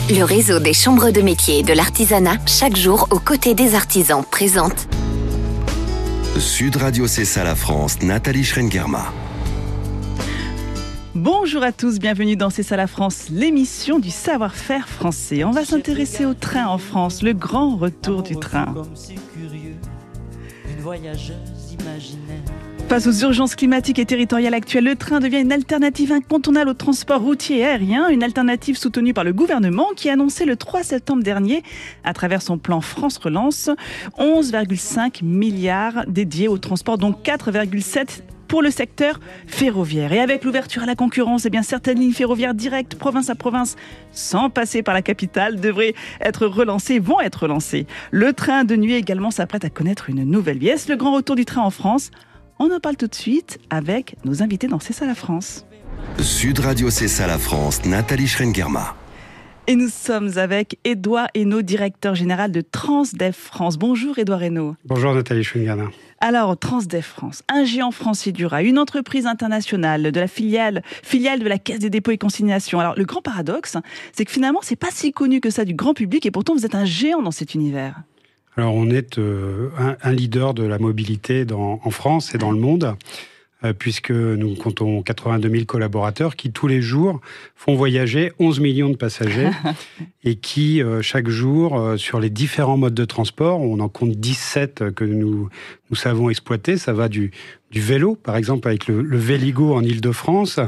Le réseau des chambres de métiers et de l'artisanat, chaque jour aux côtés des artisans, présente Sud Radio C'est ça la France, Nathalie Schrengerma. Bonjour à tous, bienvenue dans C'est ça la France, l'émission du savoir-faire français. On va s'intéresser au train en France, le grand retour du train. Face aux urgences climatiques et territoriales actuelles, le train devient une alternative incontournable au transport routier et aérien, une alternative soutenue par le gouvernement qui a annoncé le 3 septembre dernier, à travers son plan France Relance, 11,5 milliards dédiés au transport, dont 4,7 pour le secteur ferroviaire. Et avec l'ouverture à la concurrence, certaines lignes ferroviaires directes, province à province, sans passer par la capitale, vont être relancées. Le train de nuit également s'apprête à connaître une nouvelle vie. Est-ce le grand retour du train en France ? On en parle tout de suite avec nos invités dans C'est ça la France. Sud Radio C'est ça la France, Nathalie Schrengerma. Et nous sommes avec Édouard Hainaut, directeur général de Transdev France. Bonjour Édouard Hainaut. Bonjour Nathalie Schrengerma. Alors, Transdev France, un géant français du rail, une entreprise internationale de la filiale de la Caisse des dépôts et consignations. Alors, le grand paradoxe, c'est que finalement, c'est pas si connu que ça du grand public et pourtant, vous êtes un géant dans cet univers. Alors, on est un leader de la mobilité en France et dans le monde, puisque nous comptons 82 000 collaborateurs qui, tous les jours, font voyager 11 millions de passagers et qui, chaque jour, sur les différents modes de transport, on en compte 17 que nous savons exploiter. Ça va du vélo, par exemple, avec le Véligo en Île-de-France,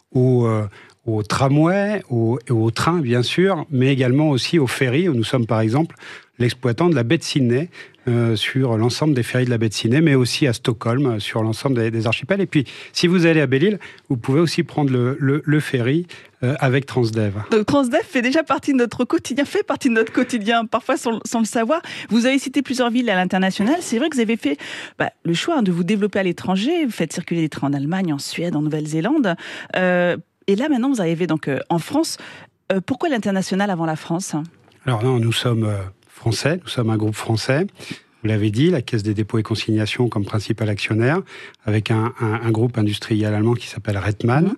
au tramway, au train, bien sûr, mais également aussi au ferry, où nous sommes, par exemple, l'exploitant de la baie de Sydney, sur l'ensemble des ferries de la baie de Sydney, mais aussi à Stockholm, sur l'ensemble des archipels. Et puis, si vous allez à Belle-Île, vous pouvez aussi prendre le ferry avec Transdev. Donc Transdev fait partie de notre quotidien, parfois sans le savoir. Vous avez cité plusieurs villes à l'international. C'est vrai que vous avez fait le choix de vous développer à l'étranger. Vous faites circuler des trains en Allemagne, en Suède, en Nouvelle-Zélande. Et là, maintenant, vous arrivez donc en France. Pourquoi l'international avant la France ? Alors non, nous sommes français, nous sommes un groupe français. Vous l'avez dit, la Caisse des dépôts et consignations comme principal actionnaire, avec un groupe industriel allemand qui s'appelle Reitmann.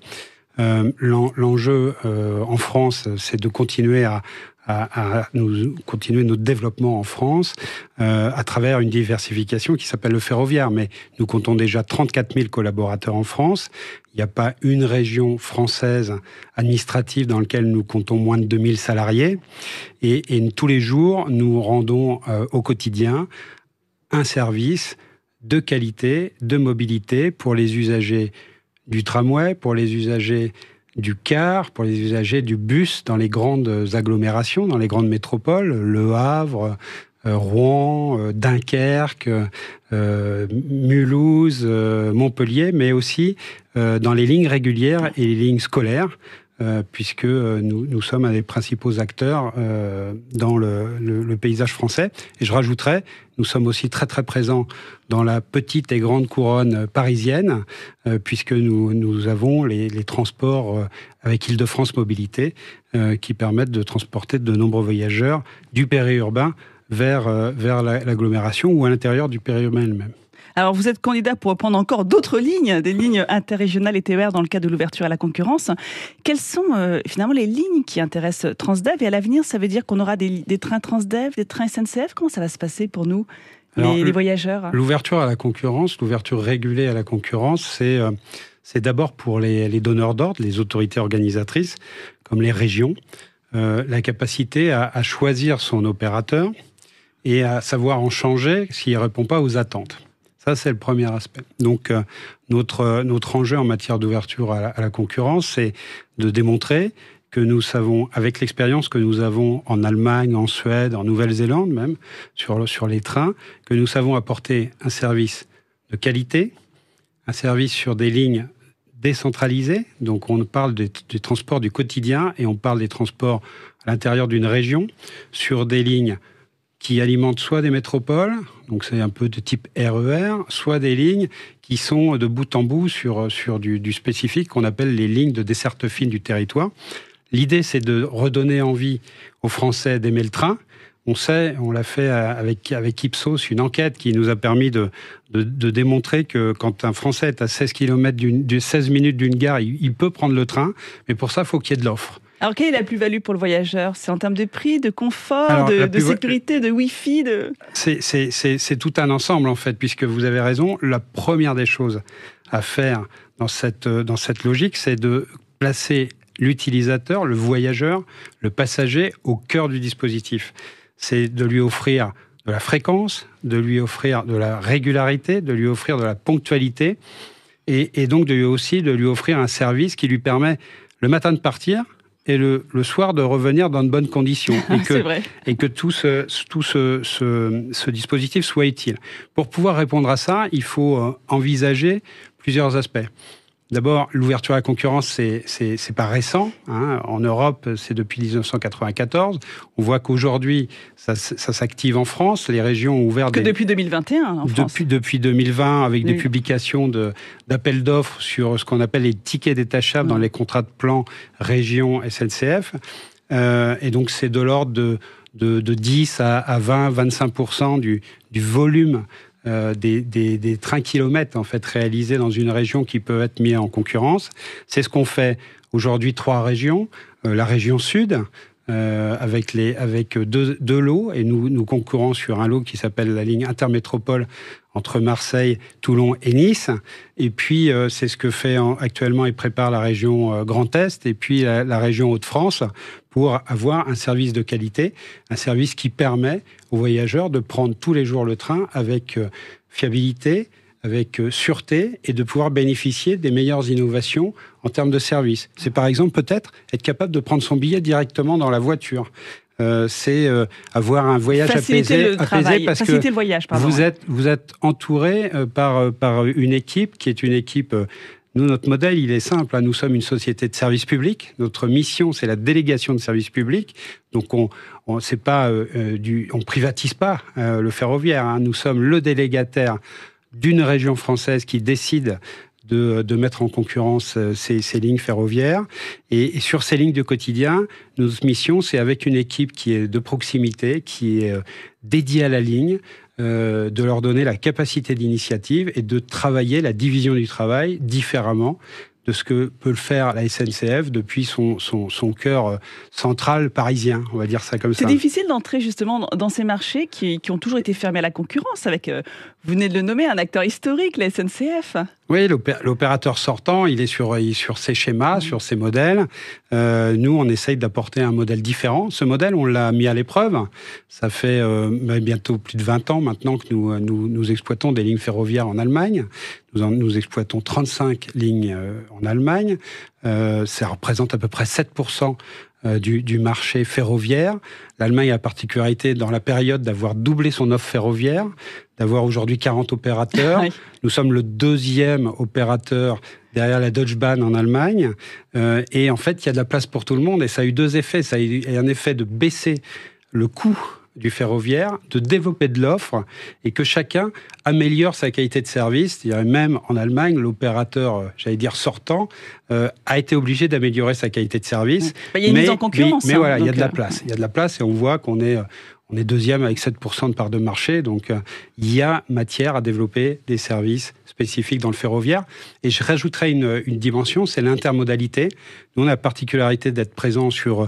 L'enjeu en France, c'est de continuer continuer notre développement en France à travers une diversification qui s'appelle le ferroviaire. Mais nous comptons déjà 34 000 collaborateurs en France. Il n'y a pas une région française administrative dans laquelle nous comptons moins de 2000 salariés. Et tous les jours, nous rendons au quotidien un service de qualité, de mobilité pour les usagers du tramway, pour les usagers du car, pour les usagers du bus dans les grandes agglomérations, dans les grandes métropoles, Le Havre, Rouen, Dunkerque, Mulhouse, Montpellier, mais aussi dans les lignes régulières et les lignes scolaires, puisque nous sommes un des principaux acteurs dans le paysage français. Et je rajouterais, nous sommes aussi très très présents dans la petite et grande couronne parisienne, puisque nous avons les transports avec Île-de-France Mobilité, qui permettent de transporter de nombreux voyageurs du périurbain vers l'agglomération ou à l'intérieur du périurbain elle-même. Alors, vous êtes candidat pour prendre encore d'autres lignes, des lignes interrégionales et TER dans le cadre de l'ouverture à la concurrence. Quelles sont finalement les lignes qui intéressent Transdev ? Et à l'avenir, ça veut dire qu'on aura des trains Transdev, des trains SNCF ? Comment ça va se passer pour nous, les voyageurs ? L'ouverture à la concurrence, l'ouverture régulée à la concurrence, c'est d'abord pour les donneurs d'ordre, les autorités organisatrices, comme les régions, la capacité à choisir son opérateur et à savoir en changer s'il ne répond pas aux attentes. Ça, c'est le premier aspect. Donc, notre enjeu en matière d'ouverture à la concurrence, c'est de démontrer que nous savons, avec l'expérience que nous avons en Allemagne, en Suède, en Nouvelle-Zélande même, sur les trains, que nous savons apporter un service de qualité, un service sur des lignes décentralisées. Donc, on parle des transports du quotidien et on parle des transports à l'intérieur d'une région, sur des lignes qui alimentent soit des métropoles, donc c'est un peu de type RER, soit des lignes qui sont de bout en bout sur du spécifique qu'on appelle les lignes de desserte fine du territoire. L'idée, c'est de redonner envie aux Français d'aimer le train. On sait, on l'a fait avec Ipsos, une enquête qui nous a permis de démontrer que quand un Français est à 16 minutes d'une gare, il peut prendre le train, mais pour ça, il faut qu'il y ait de l'offre. Alors, quelle est la plus-value pour le voyageur? C'est en termes de prix, de confort, de sécurité, de Wi-Fi C'est tout un ensemble, en fait, puisque vous avez raison. La première des choses à faire dans cette logique, c'est de placer l'utilisateur, le voyageur, le passager au cœur du dispositif. C'est de lui offrir de la fréquence, de lui offrir de la régularité, de lui offrir de la ponctualité et donc de lui offrir un service qui lui permet le matin de partir et le soir de revenir dans de bonnes conditions et que tout ce dispositif soit utile. Pour pouvoir répondre à ça, il faut envisager plusieurs aspects. D'abord, l'ouverture à la concurrence, c'est pas récent. En Europe, c'est depuis 1994. On voit qu'aujourd'hui, ça s'active en France. Les régions ont ouvert depuis 2021 en France. Depuis 2020, avec des publications d'appels d'offres sur ce qu'on appelle les tickets détachables dans les contrats de plan région SNCF. Et donc, c'est de l'ordre de 10 à 20-25% du volume des trains kilomètres en fait réalisés dans une région qui peuvent être mis en concurrence. C'est ce qu'on fait aujourd'hui 3 régions, la région sud avec deux lots et nous concourons sur un lot qui s'appelle la ligne intermétropole entre Marseille, Toulon et Nice. Et puis c'est ce que fait actuellement et prépare la région Grand Est et puis la région Hauts-de-France pour avoir un service de qualité, un service qui permet aux voyageurs de prendre tous les jours le train avec fiabilité, avec sûreté et de pouvoir bénéficier des meilleures innovations en termes de service. C'est par exemple peut-être être capable de prendre son billet directement dans la voiture. C'est avoir un voyage apaisé parce que le voyage, vous êtes entouré par une équipe qui est une équipe... Nous, notre modèle, il est simple. Nous sommes une société de service public. Notre mission, c'est la délégation de service public. Donc, on privatise pas le ferroviaire. Nous sommes le délégataire d'une région française qui décide de mettre en concurrence ces lignes ferroviaires. Et sur ces lignes de quotidien, notre mission, c'est avec une équipe qui est de proximité, qui est dédiée à la ligne, de leur donner la capacité d'initiative et de travailler la division du travail différemment de ce que peut le faire la SNCF depuis son cœur central parisien, on va dire ça comme ça. C'est difficile d'entrer justement dans ces marchés qui ont toujours été fermés à la concurrence avec, vous venez de le nommer, un acteur historique, la SNCF. Oui, l'opérateur sortant, il est sur ses schémas, sur ses modèles. Nous, on essaye d'apporter un modèle différent. Ce modèle, on l'a mis à l'épreuve. Ça fait bientôt plus de 20 ans maintenant que nous exploitons des lignes ferroviaires en Allemagne. Nous exploitons 35 lignes en Allemagne. Ça représente à peu près 7% du marché ferroviaire. L'Allemagne a la particularité, dans la période, d'avoir doublé son offre ferroviaire, d'avoir aujourd'hui 40 opérateurs. Oui. Nous sommes le 2e opérateur derrière la Deutsche Bahn en Allemagne. Et en fait, il y a de la place pour tout le monde. Et ça a eu 2 effets. Ça a eu un effet de baisser le coût du ferroviaire, de développer de l'offre et que chacun améliore sa qualité de service. C'est-à-dire même en Allemagne, l'opérateur, sortant, a été obligé d'améliorer sa qualité de service. Il y a une mise en concurrence. Mais voilà, il y a de la place. Il y a de la place et on voit qu'on est 2e avec 7% de part de marché. Donc, il y a matière à développer des services spécifiques dans le ferroviaire. Et je rajouterais une dimension, c'est l'intermodalité. Nous, on a la particularité d'être présents sur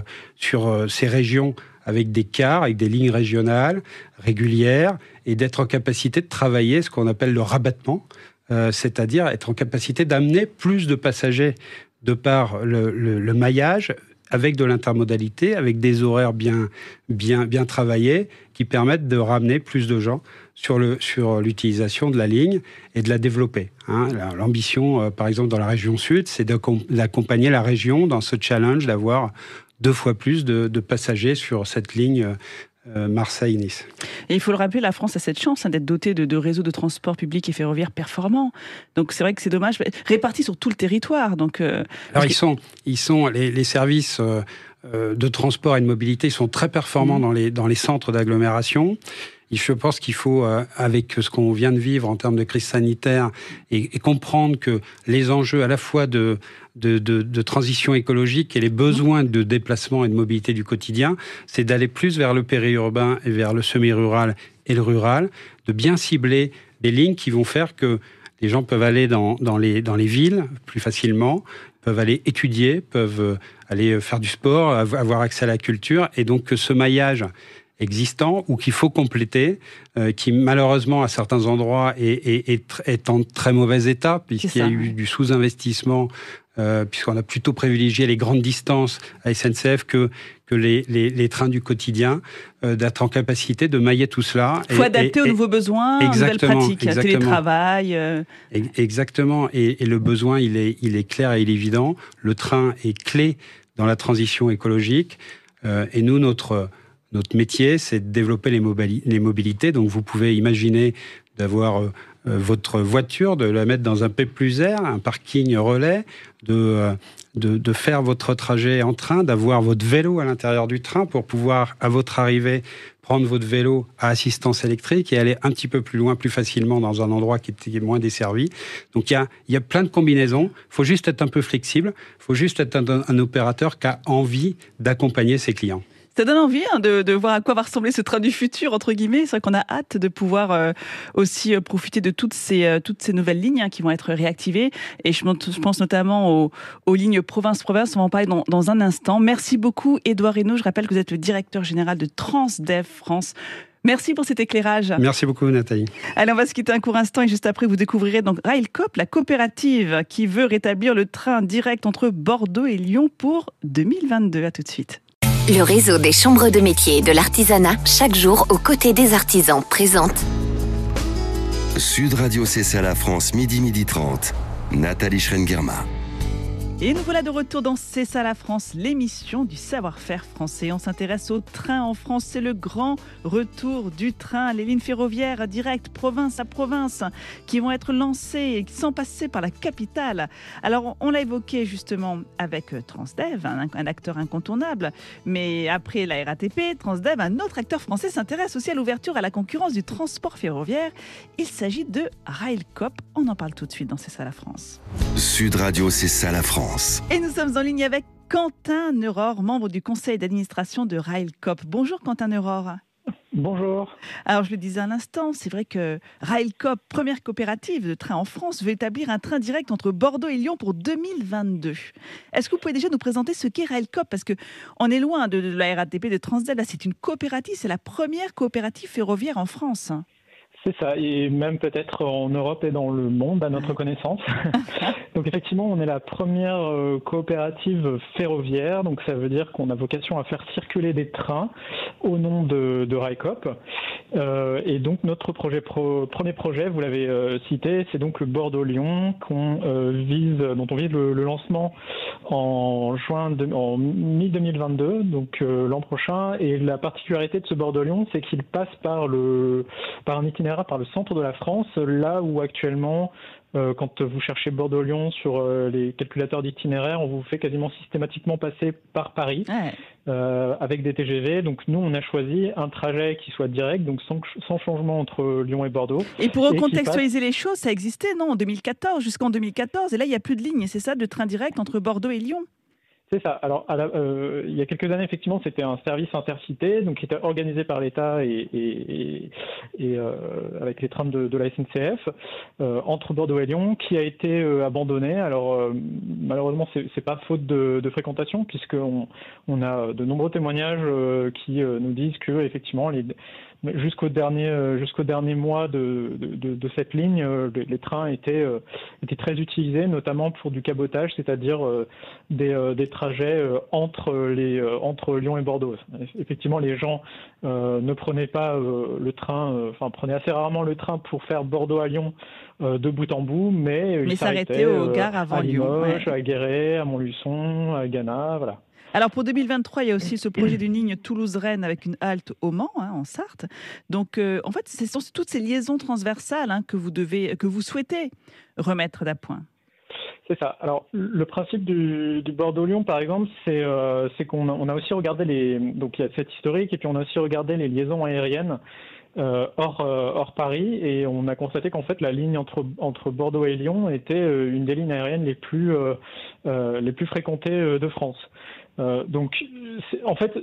ces régions avec des cars, avec des lignes régionales, régulières, et d'être en capacité de travailler ce qu'on appelle le rabattement, c'est-à-dire être en capacité d'amener plus de passagers de par le maillage, avec de l'intermodalité, avec des horaires bien travaillés, qui permettent de ramener plus de gens sur l'utilisation de la ligne et de la développer. L'ambition, par exemple, dans la région sud, c'est d'accompagner la région dans ce challenge d'avoir 2 fois plus de passagers sur cette ligne Marseille-Nice. Et il faut le rappeler, la France a cette chance d'être dotée de réseaux de transport public et ferroviaire performants. Donc c'est vrai que c'est dommage, répartis sur tout le territoire. Donc, alors les services de transport et de mobilité, ils sont très performants dans les centres d'agglomération. Je pense qu'il faut, avec ce qu'on vient de vivre en termes de crise sanitaire, et comprendre que les enjeux à la fois de transition écologique et les besoins de déplacement et de mobilité du quotidien, c'est d'aller plus vers le périurbain et vers le semi-rural et le rural, de bien cibler des lignes qui vont faire que les gens peuvent aller dans les villes plus facilement, peuvent aller étudier, peuvent aller faire du sport, avoir accès à la culture, et donc que ce maillage existant ou qu'il faut compléter, qui malheureusement à certains endroits est en très mauvais état, puisqu'il y a eu du sous-investissement, puisqu'on a plutôt privilégié les grandes distances à SNCF que les trains du quotidien, d'être en capacité de mailler tout cela. Il faut adapter aux nouveaux besoins, aux nouvelles pratiques, télétravail. Exactement, et le besoin, il est clair et il est évident. Le train est clé dans la transition écologique, et nous, notre métier, c'est de développer les mobilités. Donc, vous pouvez imaginer d'avoir votre voiture, de la mettre dans un P+R, un parking relais, de faire votre trajet en train, d'avoir votre vélo à l'intérieur du train pour pouvoir, à votre arrivée, prendre votre vélo à assistance électrique et aller un petit peu plus loin, plus facilement dans un endroit qui est moins desservi. Donc, il y a plein de combinaisons. Il faut juste être un peu flexible. Il faut juste être un opérateur qui a envie d'accompagner ses clients. Ça donne envie de voir à quoi va ressembler ce train du futur, entre guillemets. C'est vrai qu'on a hâte de pouvoir aussi profiter de toutes ces nouvelles lignes qui vont être réactivées. Et je pense notamment aux lignes province-province. On va en parler dans un instant. Merci beaucoup, Édouard Reynaud. Je rappelle que vous êtes le directeur général de Transdev France. Merci pour cet éclairage. Merci beaucoup, Nathalie. Allez, on va se quitter un court instant et juste après, vous découvrirez donc Railcoop, la coopérative qui veut rétablir le train direct entre Bordeaux et Lyon pour 2022. À tout de suite. Le réseau des chambres de métiers et de l'artisanat, chaque jour aux côtés des artisans, présente Sud Radio C'est ça la France, midi 30. Nathalie Schrengerma. Et nous voilà de retour dans C'est ça la France, l'émission du savoir-faire français. On s'intéresse au train en France. C'est le grand retour du train. Les lignes ferroviaires directes, province à province, qui vont être lancées sans passer par la capitale. Alors, on l'a évoqué justement avec Transdev, un acteur incontournable. Mais après la RATP, Transdev, un autre acteur français, s'intéresse aussi à l'ouverture à la concurrence du transport ferroviaire. Il s'agit de Railcoop. On en parle tout de suite dans C'est ça la France. Sud Radio C'est ça la France. Et nous sommes en ligne avec Quentin Neurore, membre du conseil d'administration de Railcoop. Bonjour Quentin Neurore. Bonjour. Alors je le disais à l'instant, c'est vrai que Railcoop, première coopérative de train en France, veut établir un train direct entre Bordeaux et Lyon pour 2022. Est-ce que vous pouvez déjà nous présenter ce qu'est Railcoop ? Parce qu'on est loin de la RATP, de Transdev, là c'est une coopérative, c'est la première coopérative ferroviaire en France. C'est ça, et même peut-être en Europe et dans le monde, à notre connaissance. Donc effectivement, on est la première coopérative ferroviaire, donc ça veut dire qu'on a vocation à faire circuler des trains au nom de Railcoop. Et donc notre premier projet, vous l'avez cité, c'est donc le Bordeaux-Lyon dont on vise le lancement en mi-2022, donc l'an prochain. Et la particularité de ce Bordeaux-Lyon, c'est qu'il passe par un itinéraire par le centre de la France, là où actuellement, quand vous cherchez Bordeaux-Lyon sur les calculateurs d'itinéraire, on vous fait quasiment systématiquement passer par Paris, avec des TGV. Donc nous, on a choisi un trajet qui soit direct, donc sans changement entre Lyon et Bordeaux. Et pour recontextualiser les choses, ça existait, non, en 2014, jusqu'en 2014, et là, il n'y a plus de ligne, c'est ça, de train direct entre Bordeaux et Lyon ? C'est ça. Alors, il y a quelques années, effectivement, c'était un service intercité, donc qui était organisé par l'État et avec les trams de la SNCF entre Bordeaux et Lyon, qui a été abandonné. Alors, malheureusement, c'est pas faute de fréquentation, puisqu'on a de nombreux témoignages qui nous disent que, effectivement, jusqu'au dernier mois de cette ligne, les trains étaient très utilisés, notamment pour du cabotage, c'est-à-dire des trajets entre Lyon et Bordeaux. Effectivement, les gens ne prenaient pas le train, prenaient assez rarement le train pour faire Bordeaux à Lyon de bout en bout, mais ils s'arrêtaient aux gares avant à Lyon, Limoges, à Guéret, à Montluçon, à Gannat, voilà. Alors pour 2023, il y a aussi ce projet d'une ligne Toulouse-Rennes avec une halte au Mans, en Sarthe. Donc en fait, ce sont toutes ces liaisons transversales que vous souhaitez remettre d'appoint. C'est ça. Alors le principe du Bordeaux-Lyon, par exemple, c'est qu'on a aussi regardé donc il y a cette historique et puis on a aussi regardé les liaisons aériennes hors Paris, et on a constaté qu'en fait la ligne entre Bordeaux et Lyon était une des lignes aériennes les plus fréquentées de France. Donc, en fait,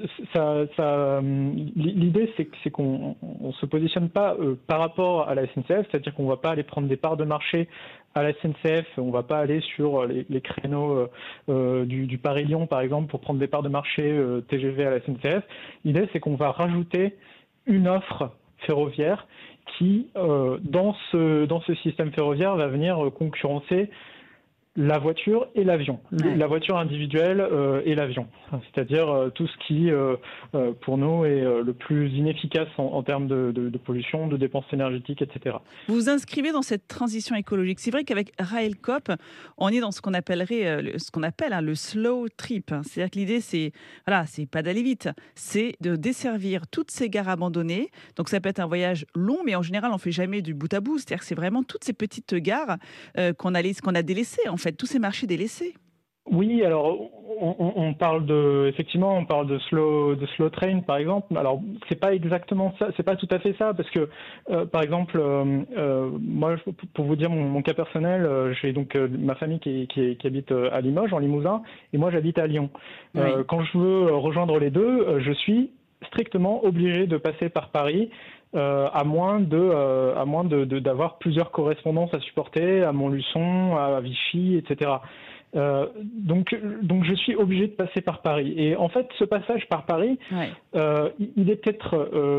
l'idée, c'est qu'on ne se positionne pas par rapport à la SNCF, c'est-à-dire qu'on ne va pas aller prendre des parts de marché à la SNCF, on ne va pas aller sur les créneaux du Paris-Lyon, par exemple, pour prendre des parts de marché TGV à la SNCF. L'idée, c'est qu'on va rajouter une offre ferroviaire qui, dans ce système ferroviaire, va venir concurrencer la voiture et l'avion, la voiture individuelle et l'avion, c'est-à-dire tout ce qui, pour nous, est le plus inefficace en termes de pollution, de dépenses énergétiques, etc. Vous vous inscrivez dans cette transition écologique. C'est vrai qu'avec Railcoop, on est dans ce qu'on appelle le slow trip. C'est-à-dire que l'idée, c'est pas d'aller vite, c'est de desservir toutes ces gares abandonnées. Donc ça peut être un voyage long, mais en général, on fait jamais du bout à bout. C'est-à-dire que c'est vraiment toutes ces petites gares qu'on a délaissées, en fait, tous ces marchés délaissés. Oui, alors on parle de slow train par exemple. Alors c'est pas exactement ça, c'est pas tout à fait ça parce que par exemple moi pour vous dire mon cas personnel, j'ai donc ma famille qui habite à Limoges en Limousin et moi j'habite à Lyon. Oui. Quand je veux rejoindre les deux, je suis strictement obligé de passer par Paris. À moins d'avoir plusieurs correspondances à supporter, à Montluçon, à Vichy, etc. Donc je suis obligé de passer par Paris. Et en fait, ce passage par Paris, il est peut-être,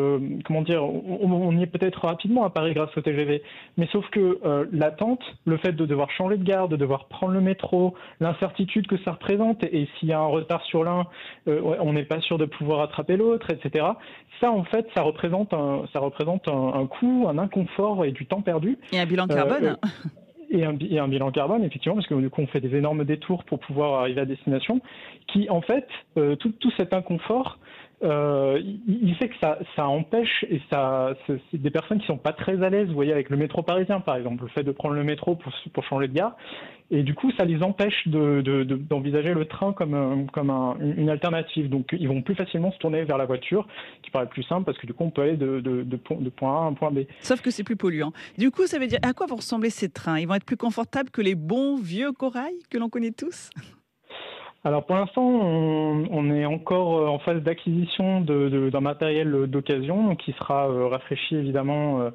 on y est peut-être rapidement à Paris grâce au TGV. Mais sauf que l'attente, le fait de devoir changer de gare, de devoir prendre le métro, l'incertitude que ça représente, et s'il y a un retard sur l'un, on n'est pas sûr de pouvoir attraper l'autre, etc. Ça, en fait, ça représente un coût, un inconfort et du temps perdu. Et un bilan carbone. Et un bilan carbone, effectivement, parce que du coup, on fait des énormes détours pour pouvoir arriver à destination, qui, en fait, tout cet inconfort, il fait que ça empêche, et c'est des personnes qui sont pas très à l'aise, vous voyez, avec le métro parisien, par exemple, le fait de prendre le métro pour changer de gare, et du coup, ça les empêche d'envisager le train comme une alternative. Donc, ils vont plus facilement se tourner vers la voiture, qui paraît plus simple, parce que du coup, on peut aller de point A à un point B. Sauf que c'est plus polluant. Du coup, ça veut dire, à quoi vont ressembler ces trains? Ils vont être plus confortables que les bons vieux corail que l'on connaît tous? Alors pour l'instant, on est encore en phase d'acquisition d'un matériel d'occasion qui sera rafraîchi évidemment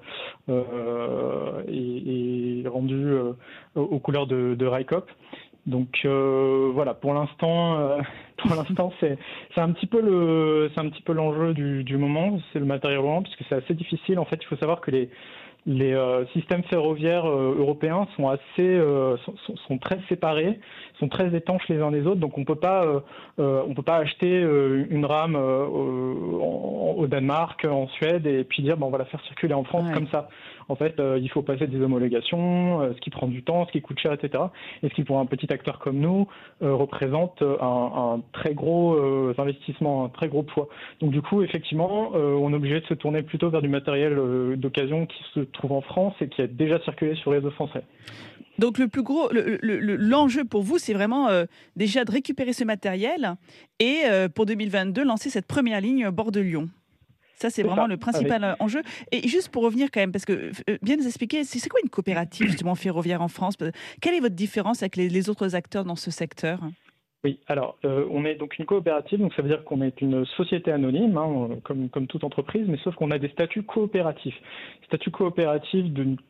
et rendu aux couleurs de Railcoop. Donc voilà, pour l'instant c'est un petit peu l'enjeu du moment, c'est le matériel roulant puisque c'est assez difficile. En fait, il faut savoir que les systèmes ferroviaires européens sont très séparés, sont très étanches les uns des autres, donc on peut pas acheter une rame au Danemark, en Suède et puis dire on va la faire circuler en France comme ça. En fait, il faut passer des homologations, ce qui prend du temps, ce qui coûte cher, etc. Et ce qui pour un petit acteur comme nous représente un très gros investissement, un très gros poids. Donc du coup, effectivement, on est obligé de se tourner plutôt vers du matériel d'occasion qui se trouve en France et qui a déjà circulé sur les réseaux français. Donc le plus gros, l'enjeu pour vous, c'est vraiment déjà de récupérer ce matériel et pour 2022, lancer cette première ligne bord de Lyon. Ça, c'est vraiment le principal enjeu. Et juste pour revenir quand même, parce que bien nous expliquer, c'est quoi une coopérative justement ferroviaire en France? Quelle est votre différence avec les autres acteurs dans ce secteur? Oui, alors on est donc une coopérative, donc ça veut dire qu'on est une société anonyme, comme toute entreprise, mais sauf qu'on a des statuts coopératifs. Statut coopératif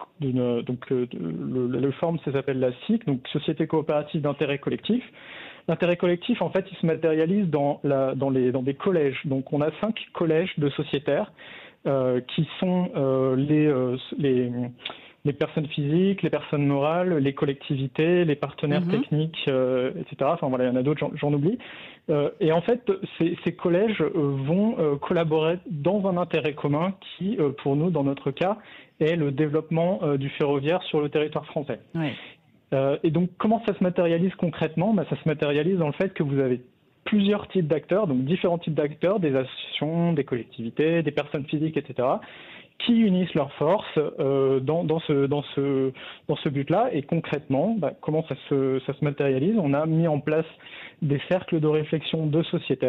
le forme, ça s'appelle la SIC, donc Société coopérative d'intérêt collectif. L'intérêt collectif, en fait, il se matérialise dans des collèges. Donc on a 5 collèges de sociétaires qui sont les personnes physiques, les personnes morales, les collectivités, les partenaires techniques, etc. Enfin voilà, il y en a d'autres, j'en oublie. Et en fait, ces collèges vont collaborer dans un intérêt commun qui, pour nous, dans notre cas, est le développement du ferroviaire sur le territoire français. Oui. Et donc, comment ça se matérialise concrètement? Ça se matérialise dans le fait que vous avez plusieurs types d'acteurs, donc différents types d'acteurs, des associations, des collectivités, des personnes physiques, etc., qui unissent leurs forces dans ce but-là. Et concrètement, ça se matérialise? On a mis en place des cercles de réflexion de sociétaires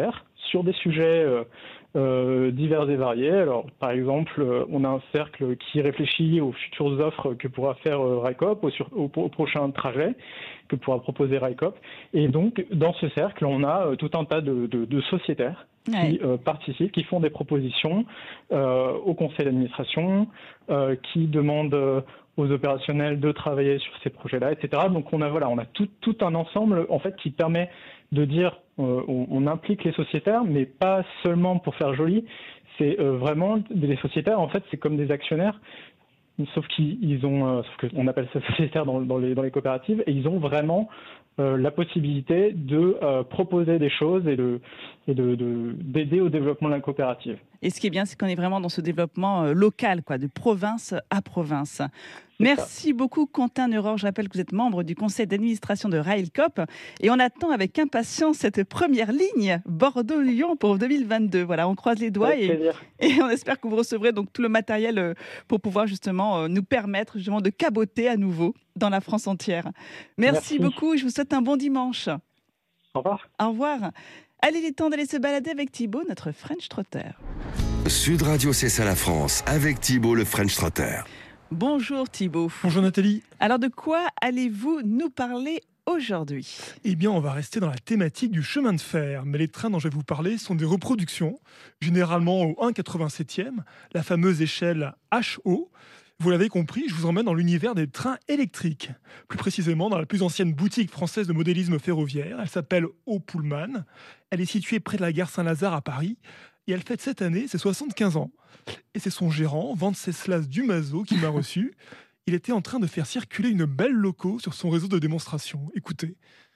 sur des sujets divers et variés. Alors, par exemple, on a un cercle qui réfléchit aux futures offres que pourra faire Railcoop, au prochain trajet que pourra proposer Railcoop. Et donc, dans ce cercle, on a tout un tas de sociétaires qui participent, qui font des propositions au conseil d'administration, qui demandent aux opérationnels de travailler sur ces projets-là, etc. Donc on a tout un ensemble en fait qui permet de dire on implique les sociétaires, mais pas seulement pour faire joli. C'est vraiment les sociétaires en fait c'est comme des actionnaires, sauf qu'on appelle ça sociétaires dans les coopératives, et ils ont vraiment la possibilité de proposer des choses et d'aider au développement de la coopérative. Et ce qui est bien, c'est qu'on est vraiment dans ce développement local, de province à province. Merci beaucoup Quentin Neurore. Je rappelle que vous êtes membre du conseil d'administration de Railcoop et on attend avec impatience cette première ligne Bordeaux-Lyon pour 2022. Voilà, on croise les doigts et on espère que vous recevrez donc tout le matériel pour pouvoir justement nous permettre justement de caboter à nouveau dans la France entière. Merci beaucoup et je vous souhaite un bon dimanche. Au revoir. Au revoir. Allez, il est temps d'aller se balader avec Thibaut, notre French Trotter. Sud Radio, c'est ça la France, avec Thibaut, le French Trotter. Bonjour Thibaut. Bonjour Nathalie. Alors de quoi allez-vous nous parler aujourd'hui ? Eh bien, on va rester dans la thématique du chemin de fer. Mais les trains dont je vais vous parler sont des reproductions, généralement au 1,87e, la fameuse échelle HO. Vous l'avez compris, je vous emmène dans l'univers des trains électriques. Plus précisément, dans la plus ancienne boutique française de modélisme ferroviaire. Elle s'appelle O Pullman. Elle est située près de la gare Saint-Lazare à Paris. Et elle fête cette année ses 75 ans. Et c'est son gérant, Venceslas Dumazo, qui m'a reçu. Il était en train de faire circuler une belle loco sur son réseau de démonstration. Écoutez.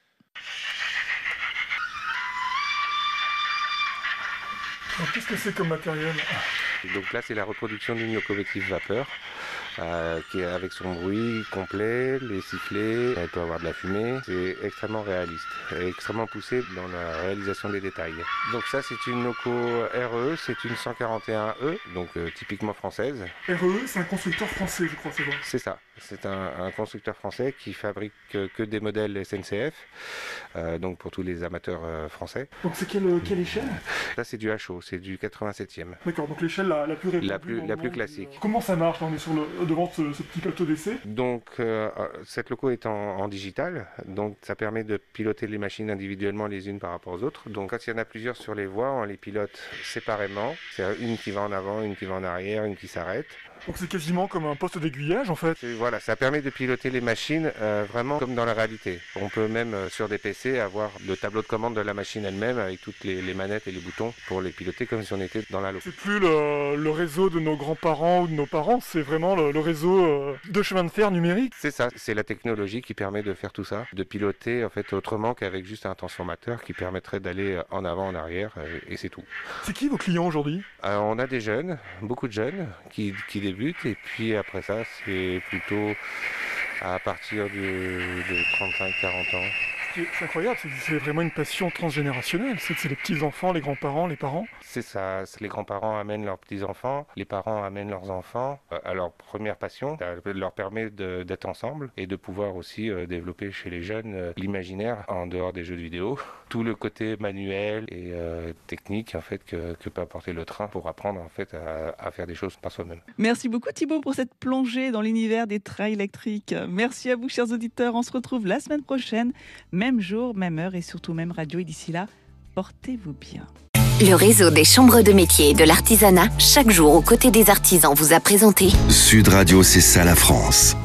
Alors, qu'est-ce que c'est comme matériel ? Donc là, c'est la reproduction d'une locomotive vapeur qui est avec son bruit complet, les sifflets, elle peut avoir de la fumée. C'est extrêmement réaliste et extrêmement poussé dans la réalisation des détails. Donc ça, c'est une loco RE, c'est une 141E, donc typiquement française. RE, c'est un constructeur français, je crois, c'est vrai. C'est ça, c'est un constructeur français qui fabrique que des modèles SNCF, donc pour tous les amateurs français. Donc c'est quelle échelle ? Là, c'est du HO, c'est du 87e. D'accord, donc l'échelle la plus répandue. La plus classique. Comment ça marche ? On est devant ce petit plateau d'essai. Donc cette loco est en digital, donc ça permet de piloter les machines individuellement les unes par rapport aux autres. Donc quand il y en a plusieurs sur les voies, on les pilote séparément. C'est une qui va en avant, une qui va en arrière, une qui s'arrête. Donc c'est quasiment comme un poste d'aiguillage en fait. Voilà, ça permet de piloter les machines vraiment comme dans la réalité. On peut même sur des PC avoir le tableau de commande de la machine elle-même avec toutes les manettes et les boutons pour les piloter comme si on était dans la loco. C'est plus le réseau de nos grands-parents ou de nos parents, c'est vraiment le réseau de chemin de fer numérique. C'est ça, c'est la technologie qui permet de faire tout ça, de piloter en fait autrement qu'avec juste un transformateur qui permettrait d'aller en avant, en arrière et c'est tout. C'est qui vos clients aujourd'hui ? On a des jeunes, beaucoup de jeunes qui débutent et puis après ça c'est plutôt à partir de 35-40 ans. C'est incroyable, c'est vraiment une passion transgénérationnelle, c'est les petits-enfants, les grands-parents, les parents. C'est ça, les grands-parents amènent leurs petits-enfants, les parents amènent leurs enfants à leur première passion. Ça leur permet d'être ensemble et de pouvoir aussi développer chez les jeunes l'imaginaire en dehors des jeux de vidéo. Tout le côté manuel et technique en fait que peut apporter le train pour apprendre en fait à faire des choses par soi-même. Merci beaucoup Thibaut pour cette plongée dans l'univers des trains électriques. Merci à vous chers auditeurs, on se retrouve la semaine prochaine. Même jour, même heure et surtout même radio. Et d'ici là, portez-vous bien. Le réseau des chambres de métiers et de l'artisanat, chaque jour aux côtés des artisans, vous a présenté Sud Radio, c'est ça la France.